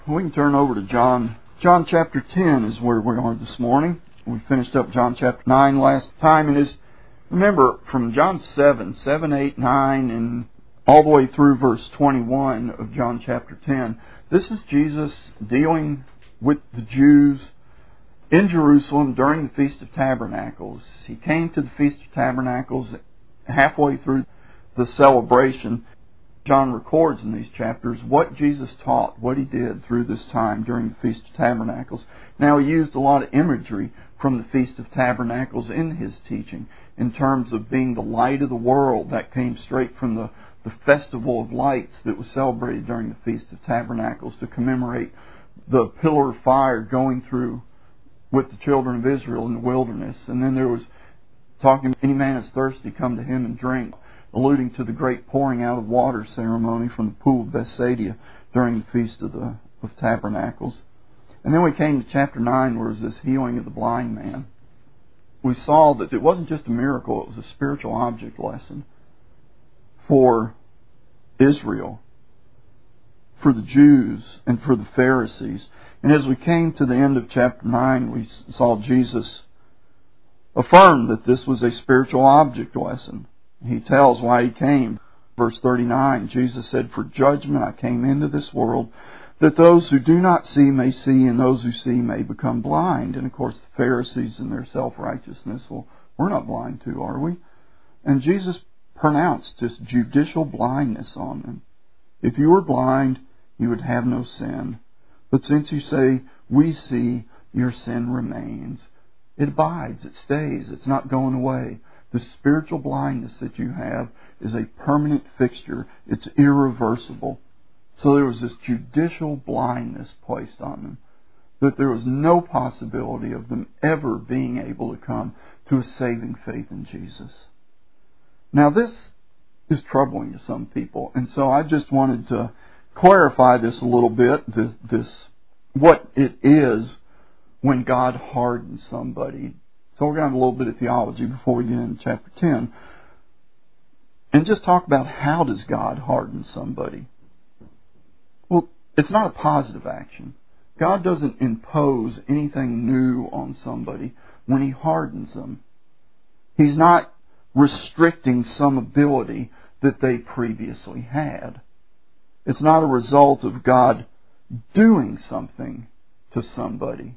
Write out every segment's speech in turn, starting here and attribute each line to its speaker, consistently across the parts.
Speaker 1: We can turn over to John. John chapter 10 is where we are this morning. We finished up John chapter 9 last time. And remember, from John 7, 8, 9, and all the way through verse 21 of John chapter 10, this is Jesus dealing with the Jews in Jerusalem during the Feast of Tabernacles. He came to the Feast of Tabernacles halfway through the celebration. John records in these chapters what Jesus taught, what He did through this time during the Feast of Tabernacles. Now, He used a lot of imagery from the Feast of Tabernacles in His teaching in terms of being the light of the world. That came straight from the Festival of Lights that was celebrated during the Feast of Tabernacles to commemorate the pillar of fire going through with the children of Israel in the wilderness. And then there was talking, any man is thirsty, come to Him and drink, alluding to the great pouring out of water ceremony from the pool of Bethsaida during the Feast of Tabernacles. And then we came to chapter 9, where it was this healing of the blind man. We saw that it wasn't just a miracle, it was a spiritual object lesson for Israel, for the Jews, and for the Pharisees. And as we came to the end of chapter 9, we saw Jesus affirm that this was a spiritual object lesson. He tells why He came. Verse 39, Jesus said, "For judgment I came into this world, that those who do not see may see, and those who see may become blind." And of course the Pharisees in their self-righteousness, well, we're not blind too, are we? And Jesus pronounced this judicial blindness on them. If you were blind, you would have no sin. But since you say, we see, your sin remains. It abides, it stays, it's not going away. The spiritual blindness that you have is a permanent fixture. It's irreversible. So there was this judicial blindness placed on them, that there was no possibility of them ever being able to come to a saving faith in Jesus. Now this is troubling to some people, and so I just wanted to clarify this a little bit, this what it is when God hardens somebody. So we're going to have a little bit of theology before we get into chapter 10. And just talk about, how does God harden somebody? Well, it's not a positive action. God doesn't impose anything new on somebody when He hardens them. He's not restricting some ability that they previously had. It's not a result of God doing something to somebody.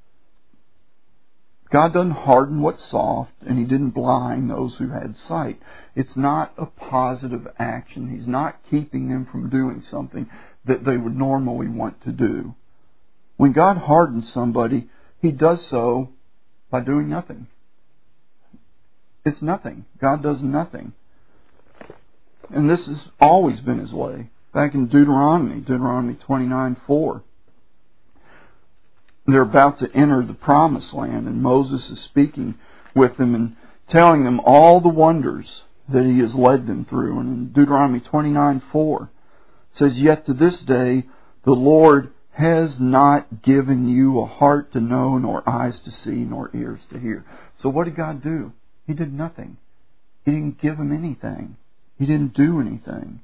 Speaker 1: God doesn't harden what's soft, and He didn't blind those who had sight. It's not a positive action. He's not keeping them from doing something that they would normally want to do. When God hardens somebody, He does so by doing nothing. It's nothing. God does nothing. And this has always been His way. Back in Deuteronomy 29:4. They're about to enter the promised land, and Moses is speaking with them and telling them all the wonders that He has led them through. And in Deuteronomy 29:4 it says, "Yet to this day the Lord has not given you a heart to know, nor eyes to see, nor ears to hear." So what did God do? He did nothing. He didn't give them anything. He didn't do anything.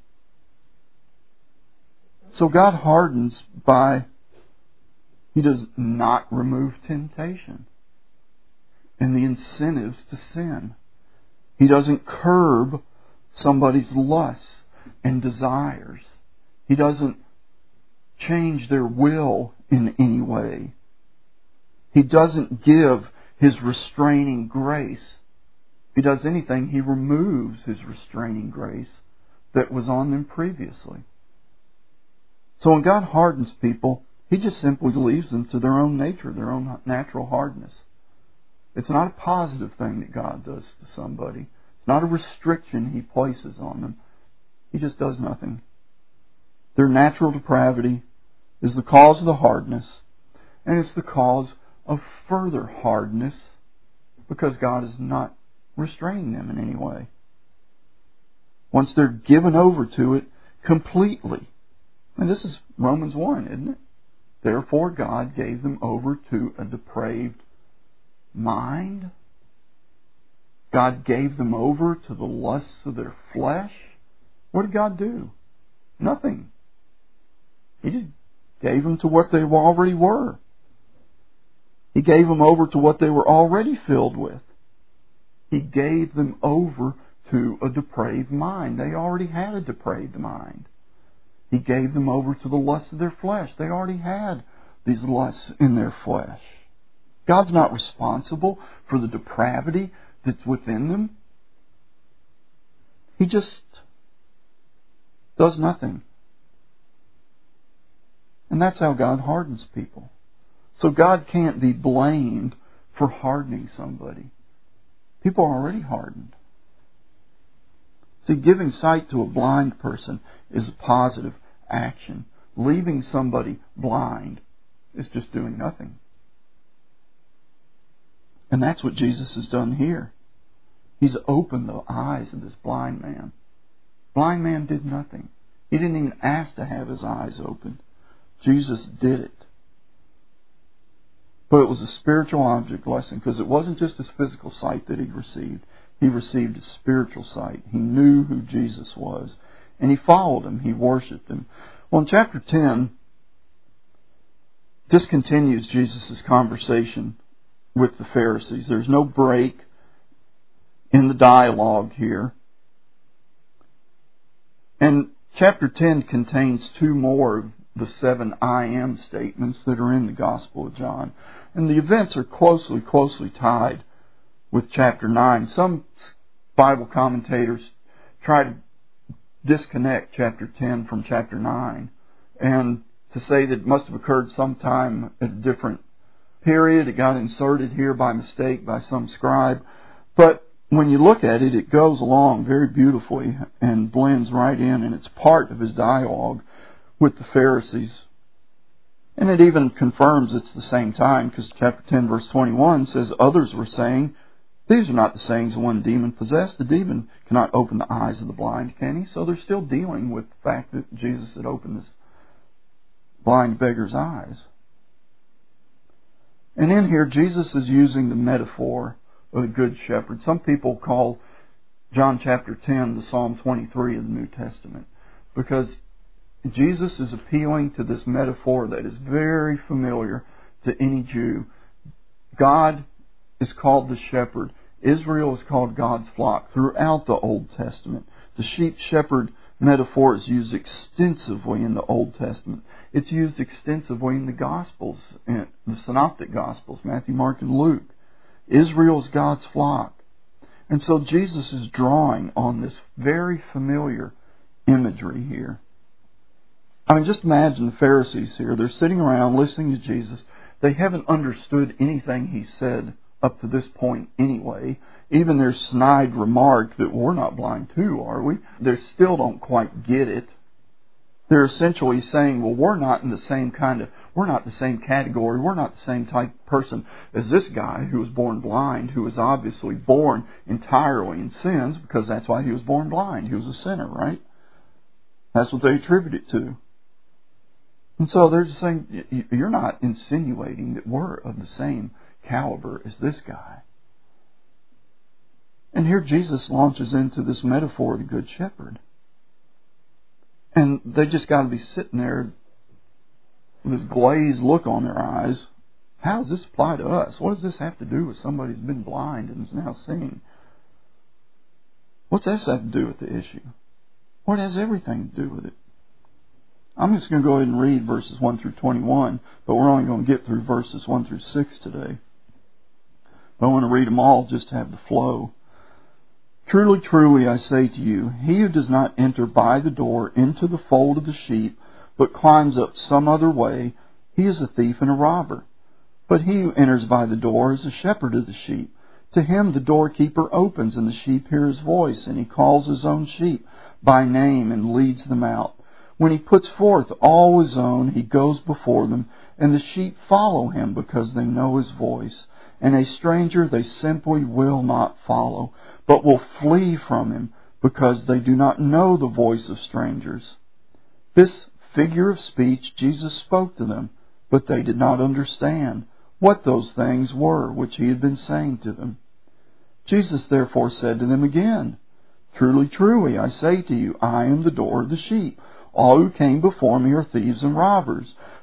Speaker 1: So God hardens by, He does not remove temptation and the incentives to sin. He doesn't curb somebody's lusts and desires. He doesn't change their will in any way. He doesn't give His restraining grace. If He does anything, He removes His restraining grace that was on them previously. So when God hardens people, He just simply leaves them to their own nature, their own natural hardness. It's not a positive thing that God does to somebody. It's not a restriction He places on them. He just does nothing. Their natural depravity is the cause of the hardness, and it's the cause of further hardness because God is not restraining them in any way. Once they're given over to it completely, and this is Romans 1, isn't it? Therefore God gave them over to a depraved mind. God gave them over to the lusts of their flesh. What did God do? Nothing. He just gave them to what they already were. He gave them over to what they were already filled with. He gave them over to a depraved mind. They already had a depraved mind. He gave them over to the lusts of their flesh. They already had these lusts in their flesh. God's not responsible for the depravity that's within them. He just does nothing. And that's how God hardens people. So God can't be blamed for hardening somebody. People are already hardened. See, giving sight to a blind person is a positive action. Leaving somebody blind is just doing nothing. And that's what Jesus has done here. He's opened the eyes of this blind man. Blind man did nothing. He didn't even ask to have his eyes opened. Jesus did it. But it was a spiritual object lesson, because it wasn't just his physical sight that he received. He received a spiritual sight. He knew who Jesus was. And he followed him. He worshipped him. Well, in chapter 10, this continues Jesus' conversation with the Pharisees. There's no break in the dialogue here. And chapter 10 contains two more of the 7 I am statements that are in the Gospel of John. And the events are closely tied with chapter 9. Some Bible commentators try to disconnect chapter 10 from chapter 9 and to say that it must have occurred sometime at a different period. It got inserted here by mistake by some scribe. But when you look at it, it goes along very beautifully and blends right in, and it's part of his dialogue with the Pharisees. And it even confirms it's the same time, because chapter 10 verse 21 says, others were saying, these are not the sayings of one demon-possessed. The demon cannot open the eyes of the blind, can he? So they're still dealing with the fact that Jesus had opened this blind beggar's eyes. And in here, Jesus is using the metaphor of the Good Shepherd. Some people call John chapter 10 the Psalm 23 of the New Testament, because Jesus is appealing to this metaphor that is very familiar to any Jew. God is called the shepherd. Israel is called God's flock throughout the Old Testament. The sheep-shepherd metaphor is used extensively in the Old Testament. It's used extensively in the Gospels, in the Synoptic Gospels, Matthew, Mark, and Luke. Israel is God's flock. And so Jesus is drawing on this very familiar imagery here. I mean, just imagine the Pharisees here. They're sitting around listening to Jesus. They haven't understood anything he said up to this point anyway. Even their snide remark that we're not blind too, are we? They still don't quite get it. They're essentially saying, well, we're not the same category, we're not the same type of person as this guy who was born blind, who was obviously born entirely in sins, because that's why he was born blind. He was a sinner, right? That's what they attribute it to. And so they're just saying, you're not insinuating that we're of the same caliber as this guy. And here Jesus launches into this metaphor of the Good Shepherd. And they just got to be sitting there with this glazed look on their eyes. How does this apply to us? What does this have to do with somebody who's been blind and is now seeing? What's this have to do with the issue? Well, it has everything to do with it. I'm just going to go ahead and read verses 1 through 21, but we're only going to get through verses 1 through 6 today. But I want to read them all just to have the flow. Truly, truly, I say to you, he who does not enter by the door into the fold of the sheep, but climbs up some other way, he is a thief and a robber. But he who enters by the door is a shepherd of the sheep. To him the doorkeeper opens, and the sheep hear his voice, and he calls his own sheep by name and leads them out. When he puts forth all his own, he goes before them, and the sheep follow him because they know his voice. And a stranger they simply will not follow, but will flee from him because they do not know the voice of strangers. This figure of speech Jesus spoke to them, but they did not understand what those things were which he had been saying to them. Jesus therefore said to them again, Truly, truly, I say to you, I am the door of the sheep. All who came before me are thieves and robbers,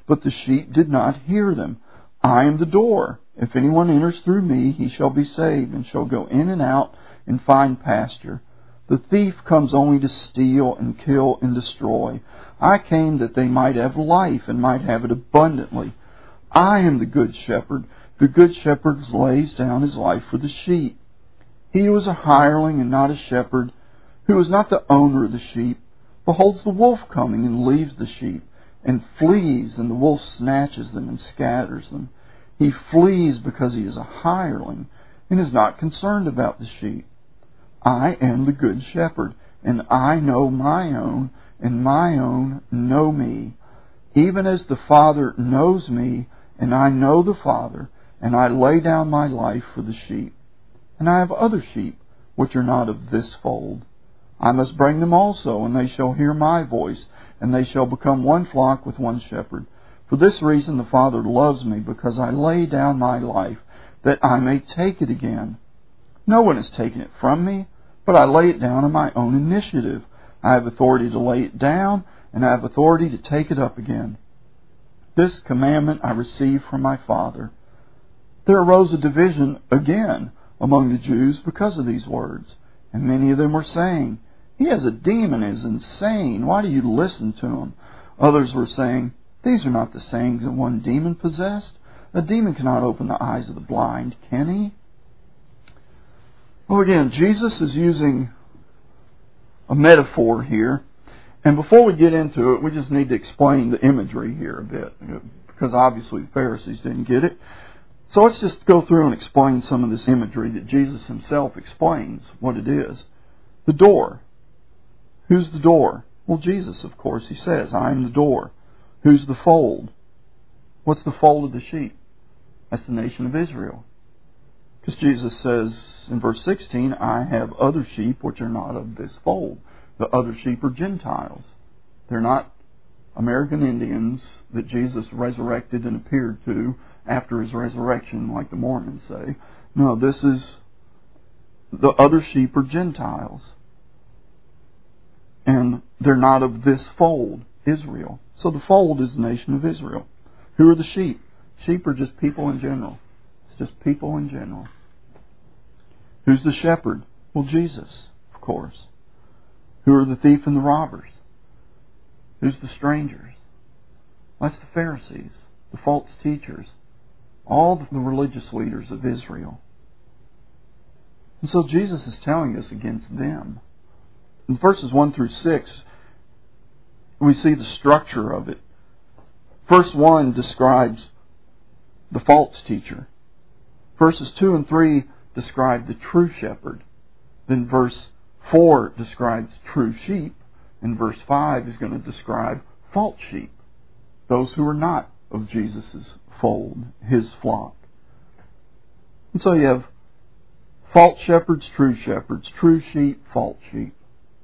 Speaker 1: but the sheep did not hear them. I am the door. If anyone enters through me, he shall be saved, and shall go in and out and find pasture. The thief comes only to steal and kill and destroy. I came that they might have life and might have it abundantly. I am the good shepherd. The good shepherd lays down his life for the sheep. He who is a hireling and not a shepherd, who is not the owner of the sheep, beholds the wolf coming and leaves the sheep, and flees, and the wolf snatches them and scatters them. He flees because he is a hireling, and is not concerned about the sheep. I am the good shepherd, and I know my own, and my own know me. Even as the Father knows me, and I know the Father, and I lay down my life for the sheep. And I have other sheep, which are not of this fold. I must bring them also, and they shall hear my voice, and they shall become one flock with one shepherd. For this reason the Father loves me, because I lay down my life, that I may take it again. No one has taken it from me, but I lay it down on my own initiative. I have authority to lay it down, and I have authority to take it up again. This commandment I received from my Father. There arose a division again among the Jews because of these words, and many of them were saying, He has a demon and is insane. Why do you listen to him? Others were saying, These are not the sayings of one demon-possessed. A demon cannot open the eyes of the blind, can he? Well, again, Jesus is using a metaphor here. And before we get into it, we just need to explain the imagery here a bit, because obviously the Pharisees didn't get it. So let's just go through and explain some of this imagery that Jesus himself explains what it is. The door. Who's the door? Well, Jesus, of course. He says, I am the door. Who's the fold? What's the fold of the sheep? That's the nation of Israel. Because Jesus says in verse 16, I have other sheep which are not of this fold. The other sheep are Gentiles. They're not American Indians that Jesus resurrected and appeared to after his resurrection, like the Mormons say. No, this is the other sheep are Gentiles. And they're not of this fold, Israel. So the fold is the nation of Israel. Who are the sheep? Sheep are just people in general. It's just people in general. Who's the shepherd? Well, Jesus, of course. Who are the thief and the robbers? Who's the strangers? That's the Pharisees, the false teachers, all the religious leaders of Israel. And so Jesus is telling us against them. In verses 1 through 6, we see the structure of it. Verse 1 describes the false teacher. Verses 2 and 3 describe the true shepherd. Then verse 4 describes true sheep. And verse 5 is going to describe false sheep. Those who are not of Jesus' fold, his flock. And so you have false shepherds, true sheep, false sheep.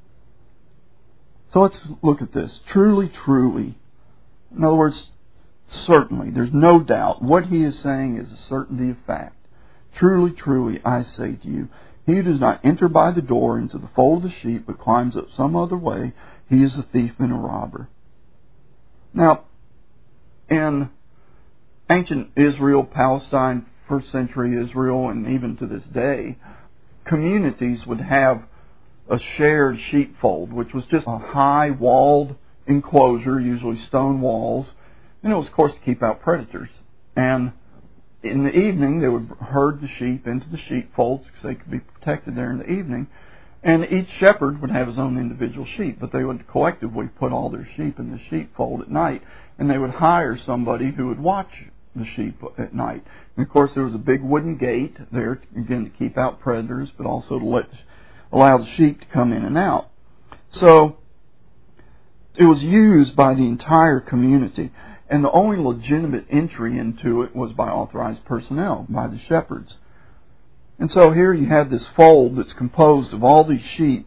Speaker 1: So let's look at this. Truly, truly. In other words, certainly, there's no doubt. What he is saying is a certainty of fact. Truly, truly, I say to you, he who does not enter by the door into the fold of the sheep, but climbs up some other way, he is a thief and a robber. Now, in ancient Israel, Palestine, first century Israel, and even to this day, communities would have a shared sheepfold, which was just a high walled enclosure, usually stone walls, and it was, of course, to keep out predators. And in the evening, they would herd the sheep into the sheepfolds because they could be protected there in the evening. And each shepherd would have his own individual sheep, but they would collectively put all their sheep in the sheepfold at night, and they would hire somebody who would watch the sheep at night. And of course, there was a big wooden gate there, again, to keep out predators, but also to allow the sheep to come in and out. So it was used by the entire community, and the only legitimate entry into it was by authorized personnel, by the shepherds. And so here you have this fold that's composed of all these sheep,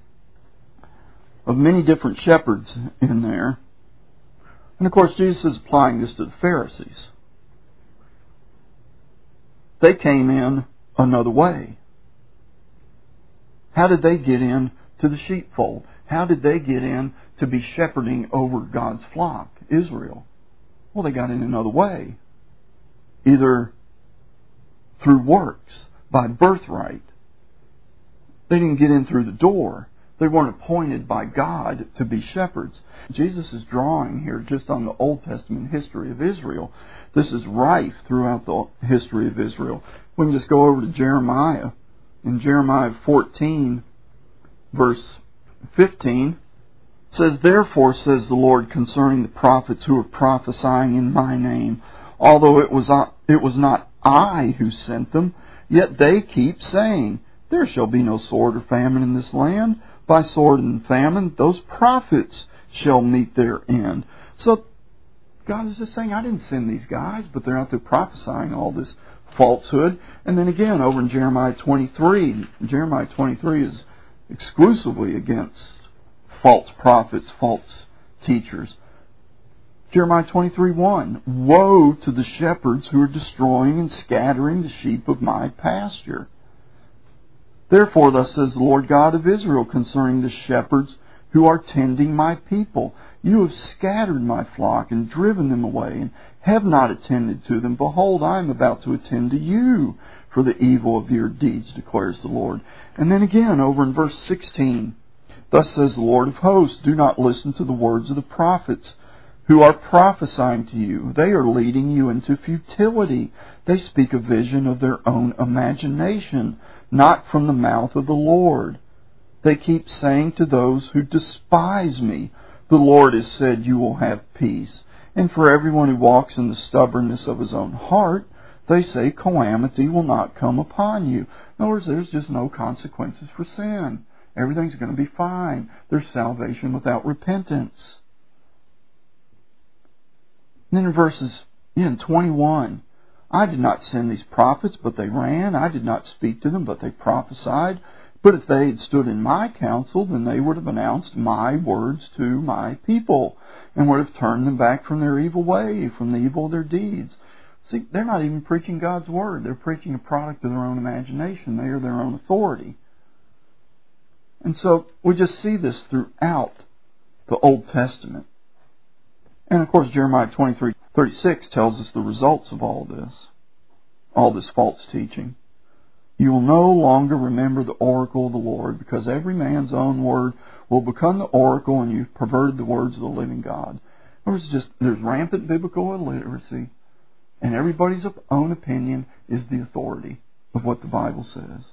Speaker 1: of many different shepherds in there. And of course, Jesus is applying this to the Pharisees. They came in another way. How did they get in to the sheepfold? How did they get in to be shepherding over God's flock, Israel? Well, they got in another way. Either through works, by birthright. They didn't get in through the door. They weren't appointed by God to be shepherds. Jesus is drawing here just on the Old Testament history of Israel. This is rife throughout the history of Israel. We can just go over to Jeremiah. In Jeremiah 14, verse 15, it says, "Therefore, says the Lord concerning the prophets who are prophesying in my name, although it was not I who sent them, yet they keep saying, there shall be no sword or famine in this land. By sword and famine, those prophets shall meet their end." So God is just saying, I didn't send these guys, but they're out there prophesying all this falsehood. And then again, over in Jeremiah 23, Jeremiah 23 is exclusively against false prophets, false teachers. Jeremiah 23:1, "Woe to the shepherds who are destroying and scattering the sheep of my pasture. Therefore, thus says the Lord God of Israel concerning the shepherds who are tending my people. You have scattered my flock and driven them away, and have not attended to them. Behold, I am about to attend to you for the evil of your deeds, declares the Lord." And then again, over in verse 16, "Thus says the Lord of hosts, do not listen to the words of the prophets who are prophesying to you. They are leading you into futility. They speak a vision of their own imagination, not from the mouth of the Lord. They keep saying to those who despise me, the Lord has said you will have peace. And for everyone who walks in the stubbornness of his own heart, they say calamity will not come upon you." In other words, there's just no consequences for sin. Everything's going to be fine. There's salvation without repentance. And then in verses 21, "I did not send these prophets, but they ran. I did not speak to them, but they prophesied. But if they had stood in my counsel, then they would have announced my words to my people, and would have turned them back from their evil way, from the evil of their deeds." See, they're not even preaching God's word. They're preaching a product of their own imagination. They are their own authority. And so we just see this throughout the Old Testament. And of course, Jeremiah 23:36 tells us the results of all this false teaching. "You will no longer remember the oracle of the Lord, because every man's own word will become the oracle, and you've perverted the words of the living God." There's rampant biblical illiteracy, and everybody's own opinion is the authority of what the Bible says.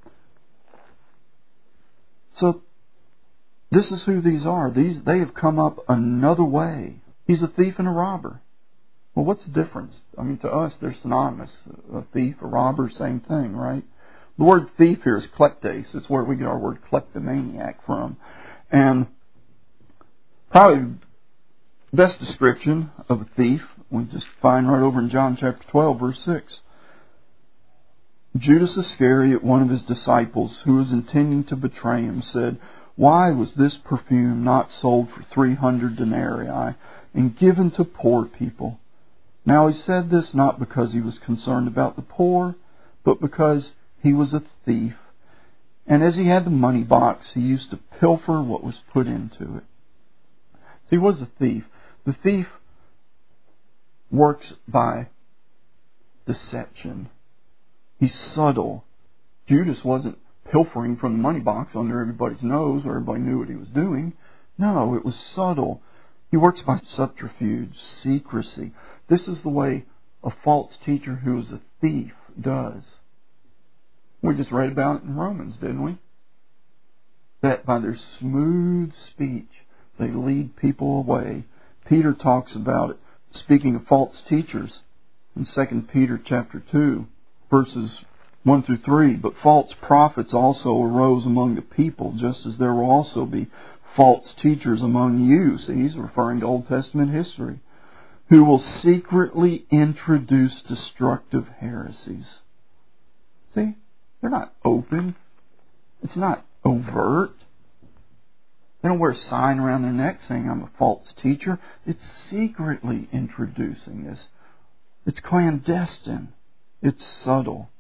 Speaker 1: So this is who these are. They have come up another way. He's a thief and a robber. Well, what's the difference? I mean, to us, they're synonymous. A thief, a robber, same thing, right? The word thief here is kleptes. It's where we get our word kleptomaniac from. And probably the best description of a thief we just find right over in John chapter 12, verse 6. "Judas Iscariot, one of his disciples, who was intending to betray him, said, 'Why was this perfume not sold for 300 denarii and given to poor people?' Now he said this not because he was concerned about the poor, but because he was a thief. And as he had the money box, he used to pilfer what was put into it." So he was a thief. The thief works by deception. He's subtle. Judas wasn't pilfering from the money box under everybody's nose where everybody knew what he was doing. No, it was subtle. He works by subterfuge, secrecy. This is the way a false teacher who is a thief does. We just read about it in Romans, didn't we? That by their smooth speech, they lead people away. Peter talks about it, speaking of false teachers, in 2 Peter chapter 2, verses 1 through 3. "But false prophets also arose among the people, just as there will also be false teachers among you." So he's referring to Old Testament history. "Who will secretly introduce destructive heresies." See? They're not open. It's not overt. They don't wear a sign around their neck saying, "I'm a false teacher." It's secretly introducing this. It's clandestine. It's subtle.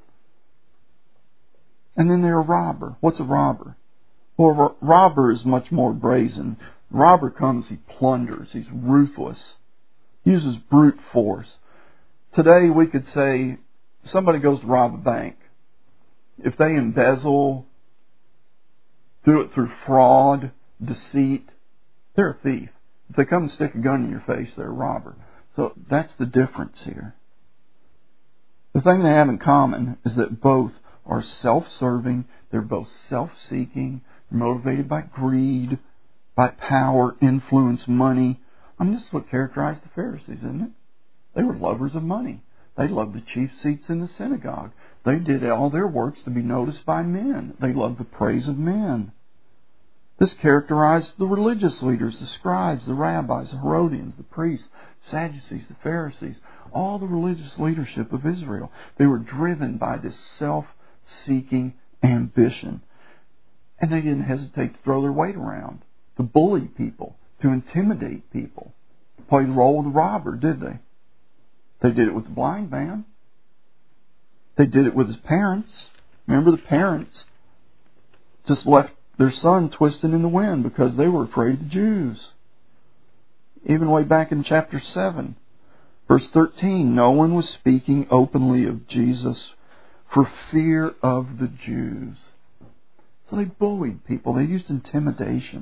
Speaker 1: And then they're a robber. What's a robber? Well, a robber is much more brazen. The robber comes, he plunders, he's ruthless. Uses brute force. Today we could say somebody goes to rob a bank. If they embezzle, do it through fraud, deceit, they're a thief. If they come and stick a gun in your face, they're a robber. So that's the difference here. The thing they have in common is that both are self-serving, they're both self-seeking, motivated by greed, by power, influence, money. This is what characterized the Pharisees, isn't it? They were lovers of money. They loved the chief seats in the synagogue. They did all their works to be noticed by men. They loved the praise of men. This characterized the religious leaders, the scribes, the rabbis, the Herodians, the priests, Sadducees, the Pharisees, all the religious leadership of Israel. They were driven by this self-seeking ambition. And they didn't hesitate to throw their weight around, to bully people, to intimidate people. Play the role of the robber, did they? They did it with the blind man. They did it with his parents. Remember, the parents just left their son twisting in the wind because they were afraid of the Jews. Even way back in chapter 7, verse 13, no one was speaking openly of Jesus for fear of the Jews. So they bullied people. They used intimidation.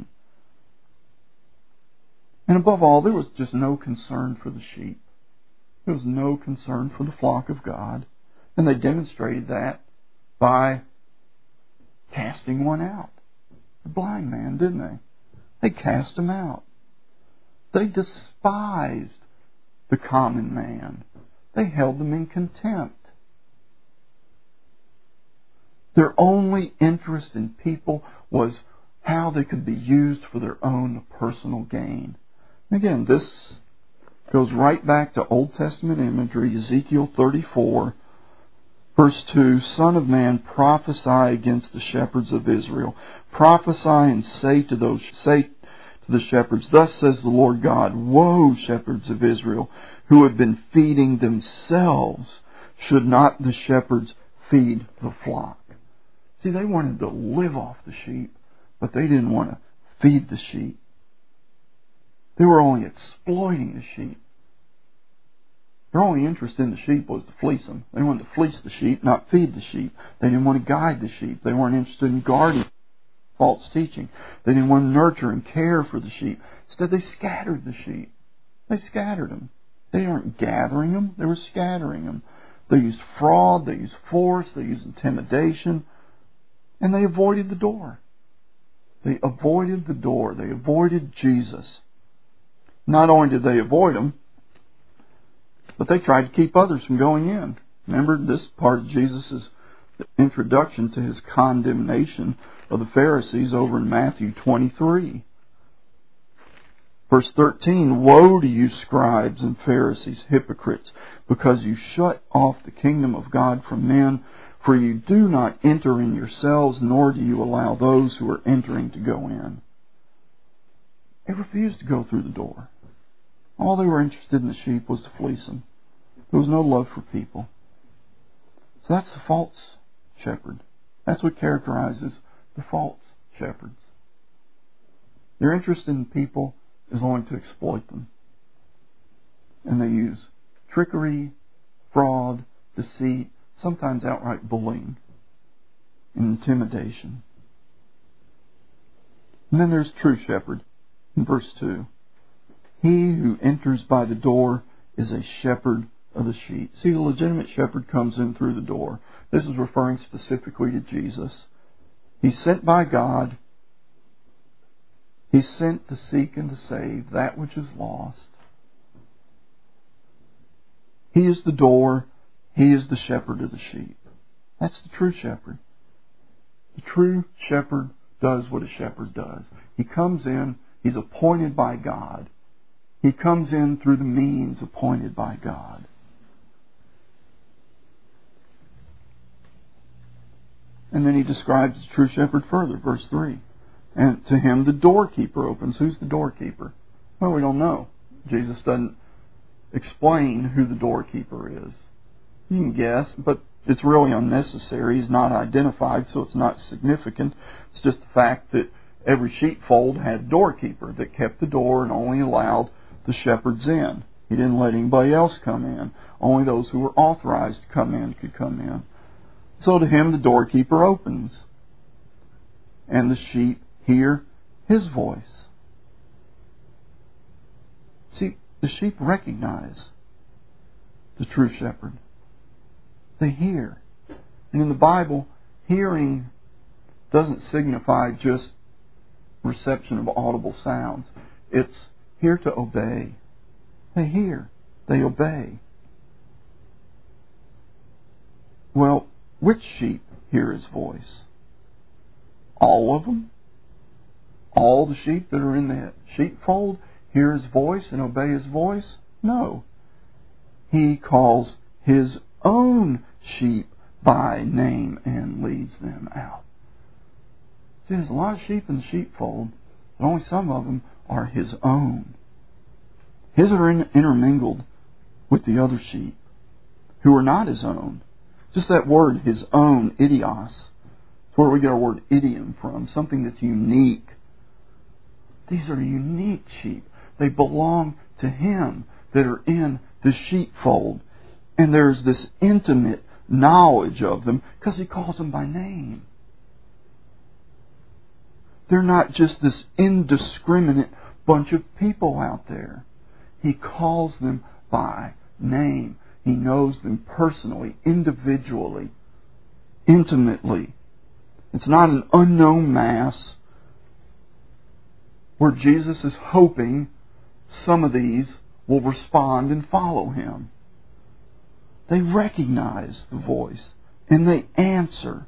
Speaker 1: And above all, there was just no concern for the sheep. There was no concern for the flock of God. And they demonstrated that by casting one out. The blind man, didn't they? They cast him out. They despised the common man. They held them in contempt. Their only interest in people was how they could be used for their own personal gain. And again, this goes right back to Old Testament imagery, Ezekiel 34, verse 2, Son of man, prophesy against the shepherds of Israel. Prophesy and say to the shepherds, thus says the Lord God, woe, shepherds of Israel, who have been feeding themselves. Should not the shepherds feed the flock? See, they wanted to live off the sheep, but they didn't want to feed the sheep. They were only exploiting the sheep. Their only interest in the sheep was to fleece them. They wanted to fleece the sheep, not feed the sheep. They didn't want to guide the sheep. They weren't interested in guarding false teaching. They didn't want to nurture and care for the sheep. Instead, they scattered the sheep. They scattered them. They weren't gathering them. They were scattering them. They used fraud. They used force. They used intimidation. And they avoided the door. They avoided the door. They avoided Jesus. Not only did they avoid him, but they tried to keep others from going in. Remember, this part of Jesus' introduction to his condemnation of the Pharisees over in Matthew 23. Verse 13, woe to you, scribes and Pharisees, hypocrites, because you shut off the kingdom of God from men, for you do not enter in yourselves, nor do you allow those who are entering to go in. They refused to go through the door. All they were interested in the sheep was to fleece them. There was no love for people. So that's the false shepherd. That's what characterizes the false shepherds. Their interest in people is only to exploit them. And they use trickery, fraud, deceit, sometimes outright bullying and intimidation. And then there's true shepherd in verse 2. He who enters by the door is a shepherd of the sheep. See, the legitimate shepherd comes in through the door. This is referring specifically to Jesus. He's sent by God. He's sent to seek and to save that which is lost. He is the door. He is the shepherd of the sheep. That's the true shepherd. The true shepherd does what a shepherd does. He comes in. He's appointed by God. He comes in through the means appointed by God. And then he describes the true shepherd further, verse 3. And to him the doorkeeper opens. Who's the doorkeeper? Well, we don't know. Jesus doesn't explain who the doorkeeper is. You can guess, but it's really unnecessary. He's not identified, so it's not significant. It's just the fact that every sheepfold had a doorkeeper that kept the door and only allowed the shepherds in. He didn't let anybody else come in. Only those who were authorized to come in could come in. So to him the doorkeeper opens, and the sheep hear his voice. See, the sheep recognize the true shepherd. They hear. And in the Bible, hearing doesn't signify just reception of audible sounds. It's here to obey. They hear. They obey. Well, which sheep hear his voice? All of them? All the sheep that are in the sheepfold hear his voice and obey his voice? No. He calls his own sheep by name and leads them out. See, there's a lot of sheep in the sheepfold, but only some of them are his own. His are intermingled with the other sheep who are not his own. Just that word, his own, idios, is where we get our word idiom from, something that's unique. These are unique sheep. They belong to him that are in the sheepfold. And there's this intimate knowledge of them because he calls them by name. They're not just this indiscriminate bunch of people out there. He calls them by name. He knows them personally, individually, intimately. It's not an unknown mass where Jesus is hoping some of these will respond and follow him. They recognize the voice and they answer.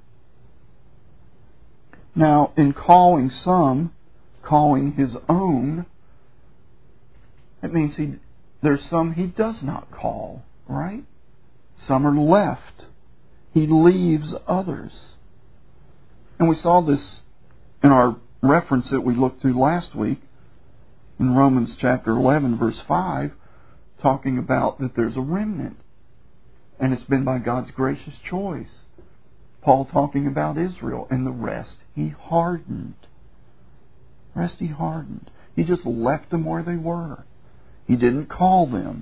Speaker 1: Now, in calling some, calling his own, it means there's some he does not call, right? Some are left. He leaves others. And we saw this in our reference that we looked through last week in Romans chapter 11, verse 5, talking about that there's a remnant. And it's been by God's gracious choice. Paul talking about Israel, and the rest he hardened. Rest he hardened. He just left them where they were. He didn't call them.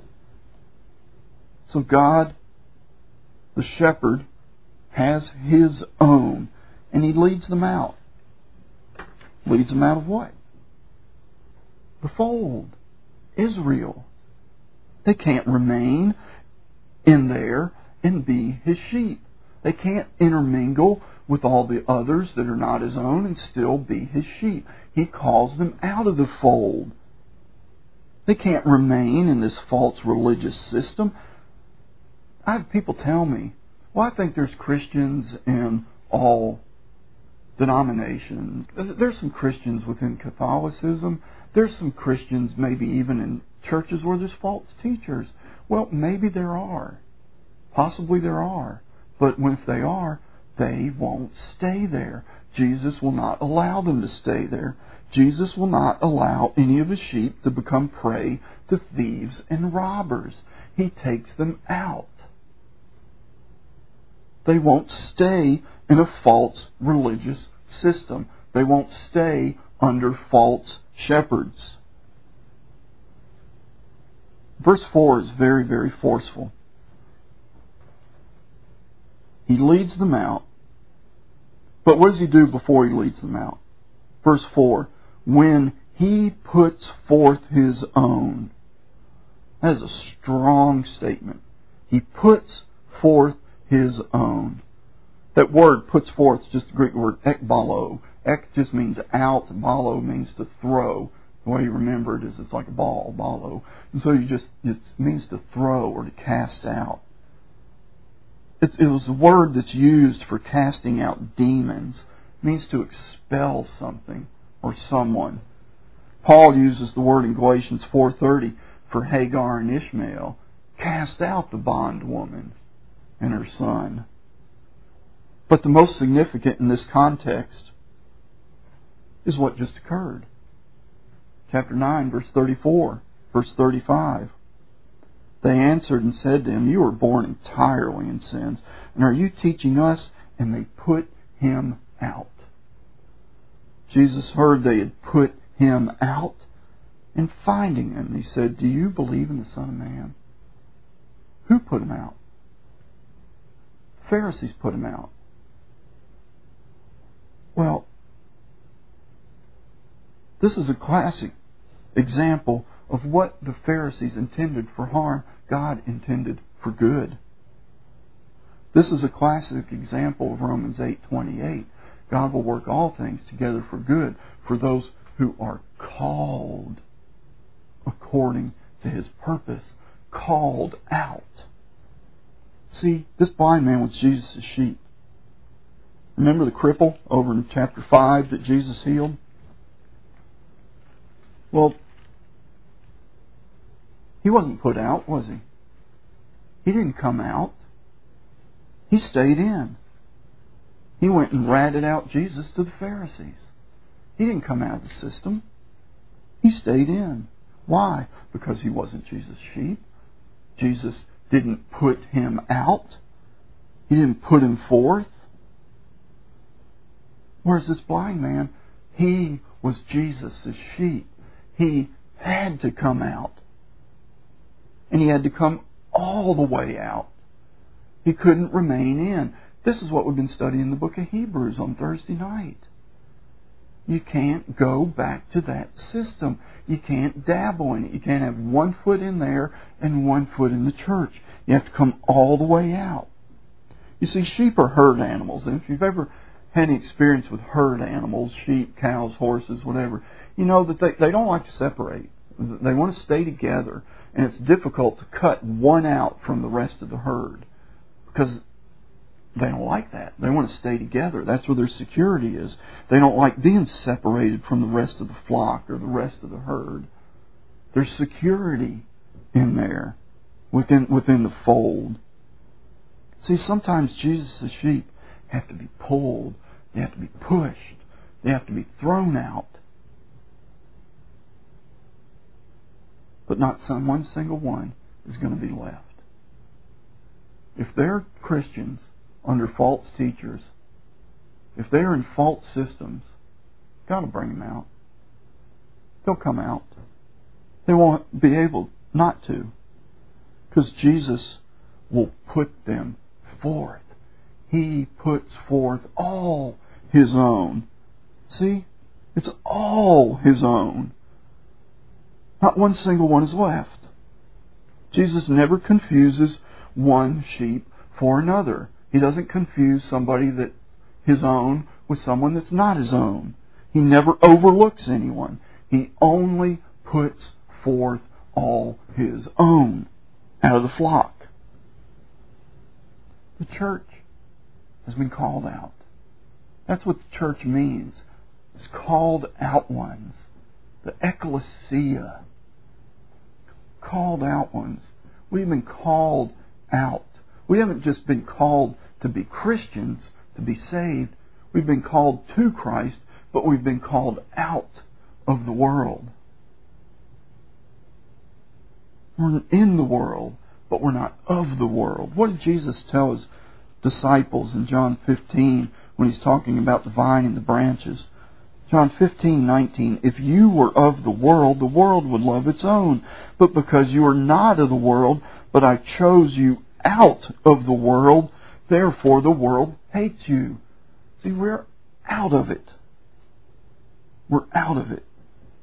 Speaker 1: So God, the shepherd, has his own, and he leads them out. Leads them out of what? The fold. Israel. They can't remain in there and be his sheep. They can't intermingle with all the others that are not his own and still be his sheep. He calls them out of the fold. They can't remain in this false religious system. I have people tell me, well, I think there's Christians in all denominations. There's some Christians within Catholicism. There's some Christians maybe even in churches where there's false teachers. Well, maybe there are. Possibly there are. But if they are, they won't stay there. Jesus will not allow them to stay there. Jesus will not allow any of his sheep to become prey to thieves and robbers. He takes them out. They won't stay in a false religious system. They won't stay under false shepherds. Verse 4 is very, very forceful. He leads them out. But what does he do before he leads them out? Verse 4, when he puts forth his own. That is a strong statement. He puts forth his own. That word puts forth is just the Greek word ekbalo. Ek just means out. Balo means to throw. The way you remember it is it's like a ball, balo. And so it means to throw or to cast out. It was a word that's used for casting out demons. It means to expel something or someone. Paul uses the word in Galatians 4:30 for Hagar and Ishmael. Cast out the bondwoman and her son. But the most significant in this context is what just occurred. Chapter 9, verse 34, verse 35. They answered and said to him, you were born entirely in sins, and are you teaching us? And they put him out. Jesus heard they had put him out, And finding him, he said, "Do you believe in the Son of Man?" Who put him out? The Pharisees put him out. Well, this is a classic example of what the Pharisees intended for harm, God intended for good. This is a classic example of Romans 8:28. God will work all things together for good for those who are called according to His purpose. Called out. See, this blind man was Jesus' sheep. Remember the cripple over in chapter 5 that Jesus healed? Well, he wasn't put out, was he? He didn't come out. He stayed in. He went and ratted out Jesus to the Pharisees. He didn't come out of the system. He stayed in. Why? Because he wasn't Jesus' sheep. Jesus didn't put him out. He didn't put him forth. Whereas this blind man, he was Jesus' sheep. He had to come out. And he had to come all the way out. He couldn't remain in. This is what we've been studying in the book of Hebrews on Thursday night. You can't go back to that system. You can't dabble in it. You can't have one foot in there and one foot in the church. You have to come all the way out. You see, sheep are herd animals. And if you've ever had any experience with herd animals, sheep, cows, horses, whatever, you know that they don't like to separate. They want to stay together. And it's difficult to cut one out from the rest of the herd, because they don't like that. They want to stay together. That's where their security is. They don't like being separated from the rest of the flock or the rest of the herd. There's security in there, within the fold. See, sometimes Jesus' sheep have to be pulled. They have to be pushed. They have to be thrown out. But not one single one is going to be left. If they're Christians under false teachers, if they're in false systems, God will bring them out. They'll come out. They won't be able not to, because Jesus will put them forth. He puts forth all His own. See? It's all His own. Not one single one is left. Jesus never confuses one sheep for another. He doesn't confuse somebody that's His own with someone that's not His own. He never overlooks anyone. He only puts forth all His own out of the flock. The church has been called out. That's what the church means. It's called out ones. The ecclesia. Called out ones. We've been called out. We haven't just been called to be Christians, to be saved. We've been called to Christ, but we've been called out of the world. We're in the world, but we're not of the world. What did Jesus tell His disciples in John 15 when He's talking about the vine and the branches? John 15:19, if you were of the world would love its own. But because you are not of the world, but I chose you out of the world, therefore the world hates you. See, we're out of it. We're out of it.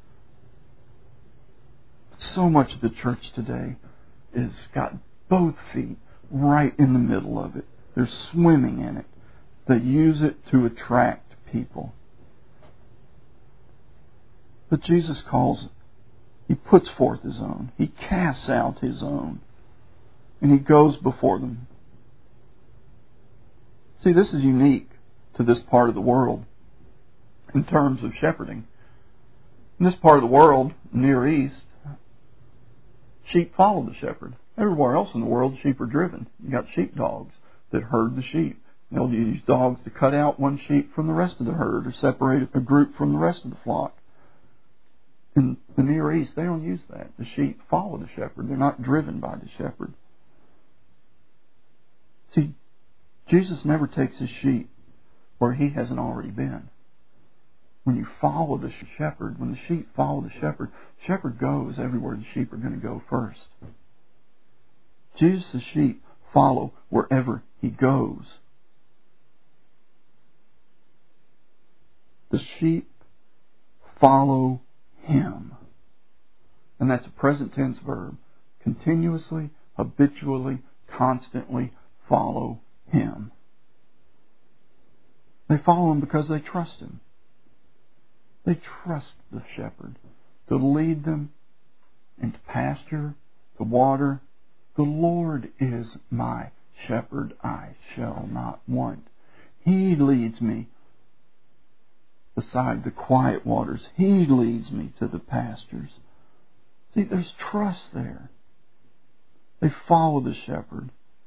Speaker 1: So much of the church today is got both feet right in the middle of it. They're swimming in it. They use it to attract people. But Jesus calls it. He puts forth His own. He casts out His own. And He goes before them. See, this is unique to this part of the world in terms of shepherding. In this part of the world, Near East, sheep follow the shepherd. Everywhere else in the world, sheep are driven. You got sheepdogs that herd the sheep. They'll use dogs to cut out one sheep from the rest of the herd or separate a group from the rest of the flock. In the Near East, they don't use that. The sheep follow the shepherd. They're not driven by the shepherd. See, Jesus never takes His sheep where He hasn't already been. When you follow the shepherd, when the sheep follow the shepherd goes everywhere the sheep are going to go first. Jesus' sheep follow wherever He goes. The sheep follow Him. And that's a present tense verb. Continuously, habitually, constantly follow Him. They follow Him because they trust Him. They trust the shepherd to lead them into pasture, to water. The Lord is my shepherd, I shall not want. He leads me beside the quiet waters. He leads me to the pastures. See, there's trust there. They follow the shepherd.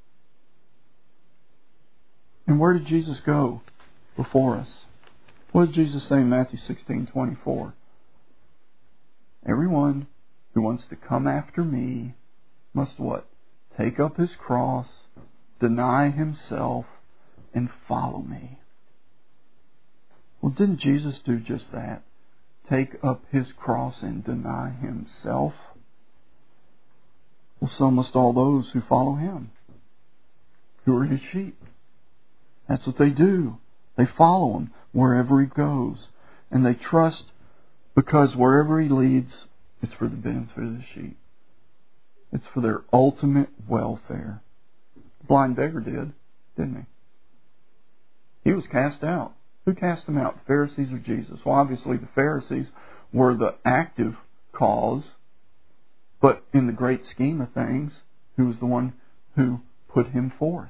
Speaker 1: And where did Jesus go before us? What did Jesus say in Matthew 16:24? Everyone who wants to come after me must what? Take up his cross, deny himself, and follow me. Well, didn't Jesus do just that? Take up His cross and deny Himself? Well, so must all those who follow Him, who are His sheep. That's what they do. They follow Him wherever He goes. And they trust because wherever He leads, it's for the benefit of the sheep. It's for their ultimate welfare. The blind beggar did, didn't he? He was cast out. Who cast him out? The Pharisees or Jesus? Well, obviously the Pharisees were the active cause. But in the great scheme of things, who was the one who put him forth?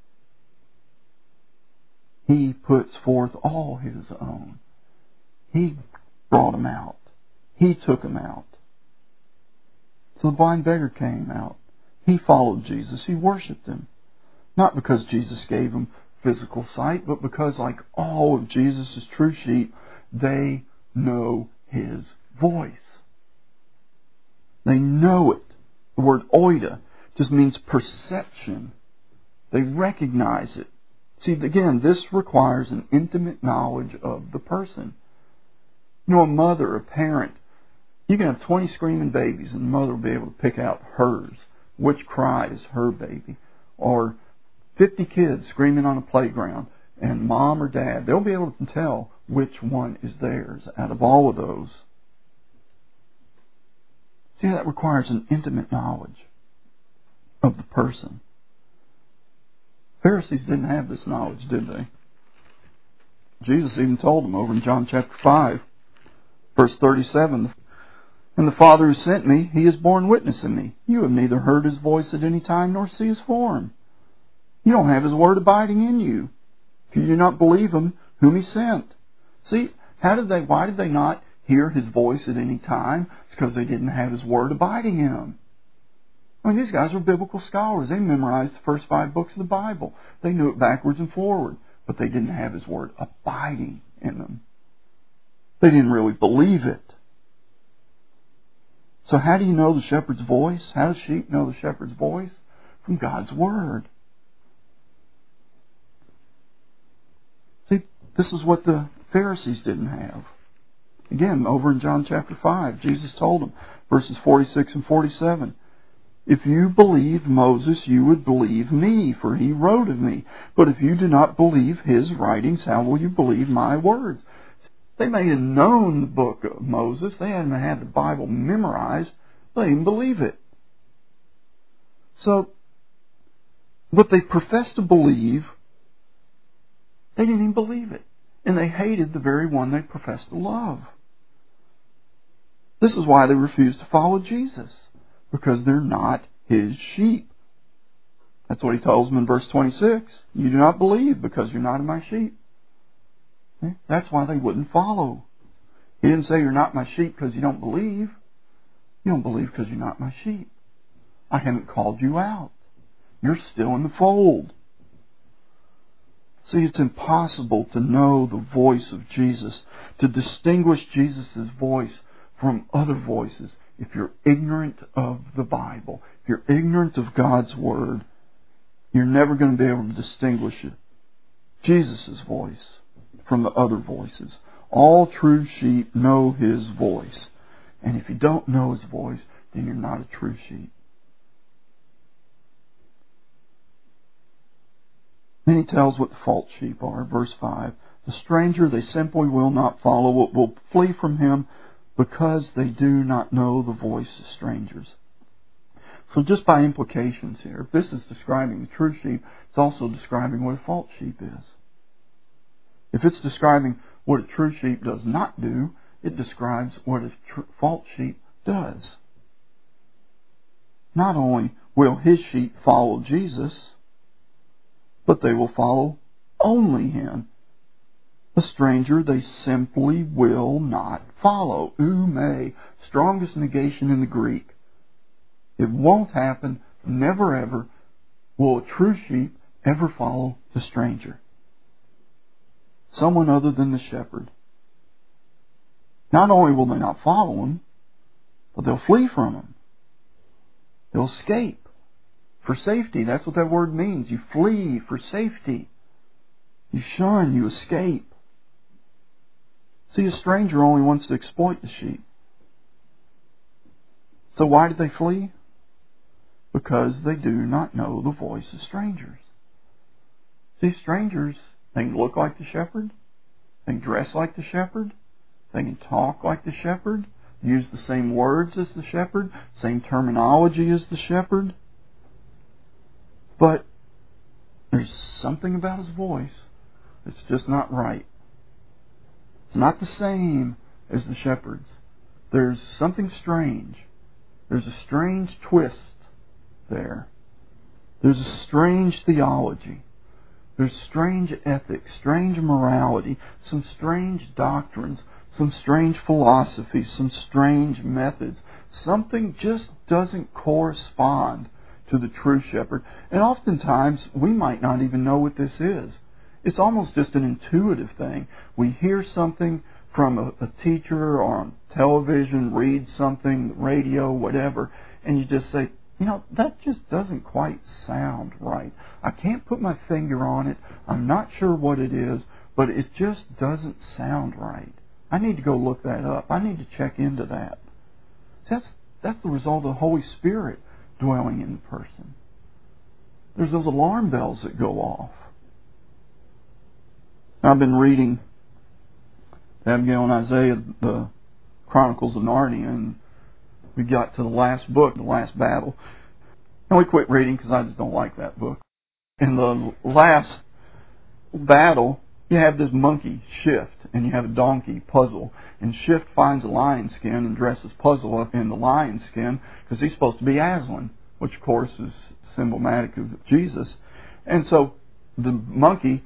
Speaker 1: He puts forth all His own. He brought him out. He took him out. So the blind beggar came out. He followed Jesus. He worshipped Him. Not because Jesus gave him physical sight, but because, like all of Jesus' true sheep, they know His voice. They know it. The word oida just means perception. They recognize it. See, again, this requires an intimate knowledge of the person. You know, a mother, a parent, you can have 20 screaming babies and the mother will be able to pick out hers, which cry is her baby. Or 50 kids screaming on a playground, and mom or dad, they'll be able to tell which one is theirs out of all of those. See, that requires an intimate knowledge of the person. Pharisees didn't have this knowledge, did they? Jesus even told them over in John chapter 5, verse 37, "And the Father who sent me, He has borne witness of me. You have neither heard His voice at any time nor see His form. You don't have His word abiding in you, if you do not believe Him whom He sent." See, why did they not hear His voice at any time? It's because they didn't have His word abiding in them. I mean, these guys were biblical scholars. They memorized the first 5 books of the Bible. They knew it backwards and forward, but they didn't have His word abiding in them. They didn't really believe it. So how do you know the shepherd's voice? How do sheep know the shepherd's voice? From God's word. See, this is what the Pharisees didn't have. Again, over in John chapter 5, Jesus told them, verses 46 and 47, "If you believed Moses, you would believe me, for he wrote of me. But if you do not believe his writings, how will you believe my words?" They may have known the book of Moses. They hadn't had the Bible memorized. They didn't believe it. So, what they professed to believe, they didn't even believe it. And they hated the very one they professed to love. This is why they refused to follow Jesus. Because they're not His sheep. That's what He tells them in verse 26. You do not believe because you're not of my sheep. That's why they wouldn't follow. He didn't say you're not my sheep because you don't believe. You don't believe because you're not my sheep. I haven't called you out. You're still in the fold. See, it's impossible to know the voice of Jesus, to distinguish Jesus' voice from other voices, if you're ignorant of the Bible. If you're ignorant of God's Word, you're never going to be able to distinguish it. Jesus' voice from the other voices. All true sheep know His voice. And if you don't know His voice, then you're not a true sheep. Then He tells what the false sheep are. Verse 5. The stranger they simply will not follow, will flee from him because they do not know the voice of strangers. So just by implications here, if this is describing the true sheep, it's also describing what a false sheep is. If it's describing what a true sheep does not do, it describes what a false sheep does. Not only will His sheep follow Jesus, but they will follow only Him. A stranger they simply will not follow. Ume, strongest negation in the Greek. It won't happen, never ever will a true sheep ever follow the stranger. Someone other than the shepherd. Not only will they not follow him, but they'll flee from him. They'll escape for safety. That's what that word means. You flee for safety. You shun, you escape. See, a stranger only wants to exploit the sheep. So why did they flee? Because they do not know the voice of strangers. See, strangers, they can look like the shepherd. They can dress like the shepherd. They can talk like the shepherd. Use the same words as the shepherd. Same terminology as the shepherd. But there's something about his voice that's just not right. It's not the same as the shepherd's. There's something strange. There's a strange twist there. There's a strange theology. There's strange ethics, strange morality, some strange doctrines, some strange philosophies, some strange methods. Something just doesn't correspond to the true shepherd. And oftentimes, we might not even know what this is. It's almost just an intuitive thing. We hear something from a teacher or on television, read something, radio, whatever, and you just say, that just doesn't quite sound right. I can't put my finger on it. I'm not sure what it is, but it just doesn't sound right. I need to go look that up. I need to check into that. That's the result of the Holy Spirit dwelling in the person. There's those alarm bells that go off. I've been reading Abigail and Isaiah, the Chronicles of Narnia, and we got to the last book, the last battle. And we quit reading because I just don't like that book. In the last battle, you have this monkey, Shift, and you have a donkey, Puzzle. And Shift finds a lion skin and dresses Puzzle up in the lion skin because he's supposed to be Aslan, which of course is symbolic of Jesus. And so the monkey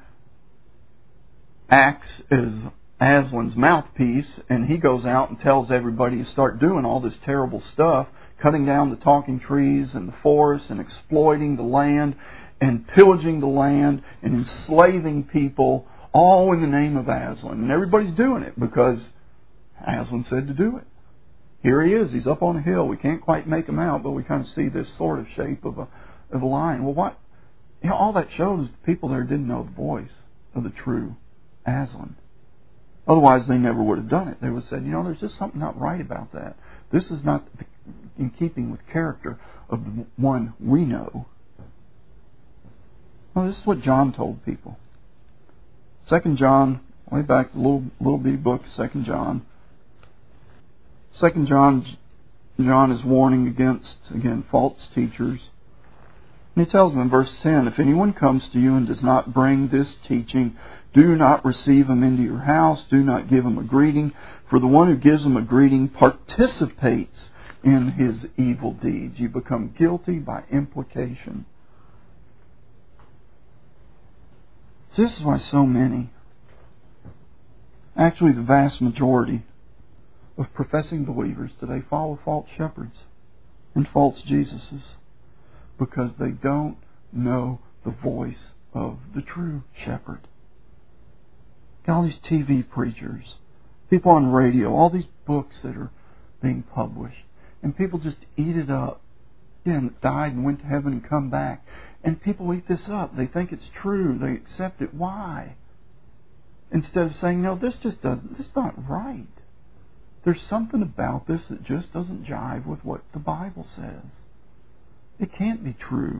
Speaker 1: acts as Aslan's mouthpiece, and he goes out and tells everybody to start doing all this terrible stuff, cutting down the talking trees and the forests and exploiting the land and pillaging the land and enslaving people, all in the name of Aslan. And everybody's doing it because Aslan said to do it. Here he is. He's up on a hill. We can't quite make him out, but we kind of see this sort of shape of a lion. Well, what? All that shows the people there didn't know the voice of the true Aslan. Otherwise, they never would have done it. They would have said, there's just something not right about that. This is not in keeping with character of the one we know. Well, this is what John told people. 2 John, way back, the little bitty book, 2 John. 2 John is warning against, again, false teachers. And he tells them in verse 10, if anyone comes to you and does not bring this teaching, do not receive him into your house. Do not give him a greeting. For the one who gives him a greeting participates in his evil deeds. You become guilty by implication. So this is why so many, actually the vast majority of professing believers today follow false shepherds and false Jesuses. Because they don't know the voice of the true shepherd. All these TV preachers, people on radio, all these books that are being published, and people just eat it up. Again, died and went to heaven and come back. And people eat this up. They think it's true. They accept it. Why? Instead of saying, no, this is not right. There's something about this that just doesn't jive with what the Bible says. It can't be true.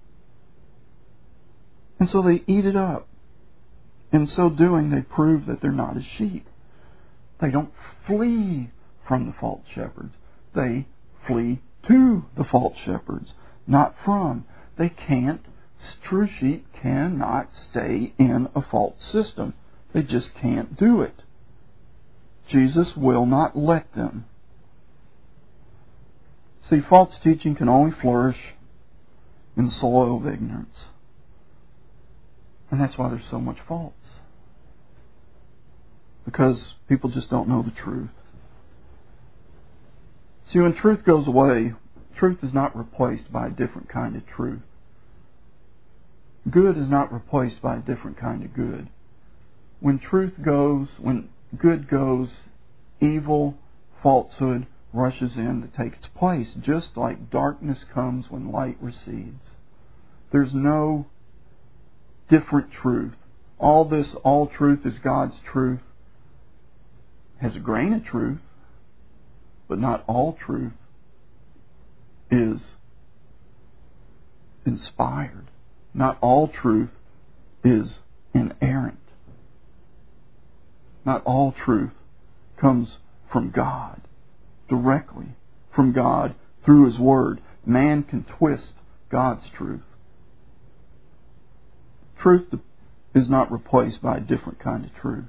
Speaker 1: And so they eat it up. In so doing, they prove that they're not as sheep. They don't flee from the false shepherds. They flee to the false shepherds, not from. True sheep cannot stay in a false system. They just can't do it. Jesus will not let them. See, false teaching can only flourish in the soil of ignorance. And that's why there's so much false. Because people just don't know the truth. See, when truth goes away, truth is not replaced by a different kind of truth. Good is not replaced by a different kind of good. When truth goes, when good goes, evil, falsehood rushes in to take its place, just like darkness comes when light recedes. There's no different truth. All truth is God's truth. Has a grain of truth, but not all truth is inspired. Not all truth is inerrant. Not all truth comes from God, directly from God through His Word. Man can twist God's truth. Truth is not replaced by a different kind of truth.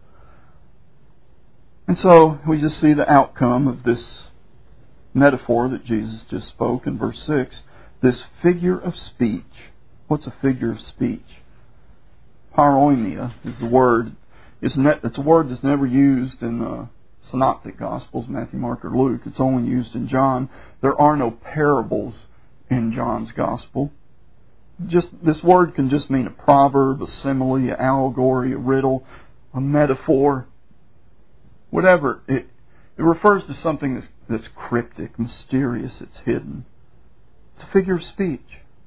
Speaker 1: And so we just see the outcome of this metaphor that Jesus just spoke in verse 6, this figure of speech. What's a figure of speech? Paroimia is the word. It's a word that's never used in the synoptic Gospels, Matthew, Mark, or Luke. It's only used in John. There are no parables in John's Gospel. This word can just mean a proverb, a simile, an allegory, a riddle, a metaphor, whatever. It refers to something that's cryptic, mysterious, it's hidden. It's a figure of speech.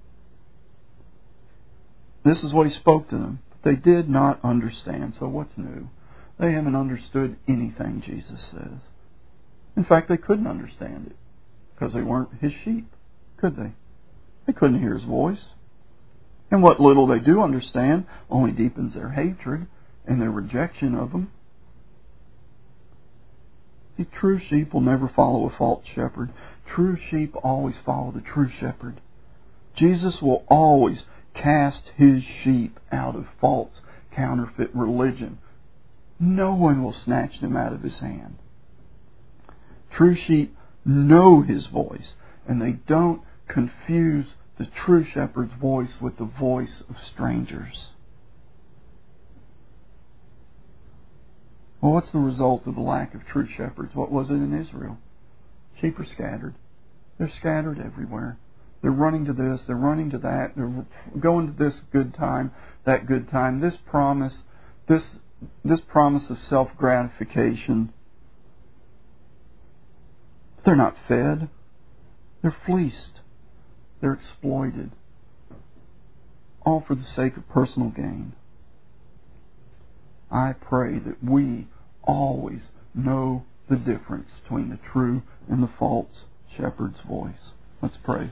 Speaker 1: This is what He spoke to them. They did not understand. So what's new? They haven't understood anything Jesus says. In fact, they couldn't understand it because they weren't His sheep, could they? They couldn't hear His voice. And what little they do understand only deepens their hatred and their rejection of Him. The true sheep will never follow a false shepherd. True sheep always follow the true shepherd. Jesus will always cast His sheep out of false, counterfeit religion. No one will snatch them out of His hand. True sheep know His voice, and they don't confuse the true shepherd's voice with the voice of strangers. Well, what's the result of the lack of true shepherds? What was it in Israel? Sheep are scattered. They're scattered everywhere. They're running to this, they're running to that, they're going to this good time, that good time, this promise of self-gratification. They're not fed. They're fleeced. They're exploited. All for the sake of personal gain. I pray that we always know the difference between the true and the false shepherd's voice. Let's pray.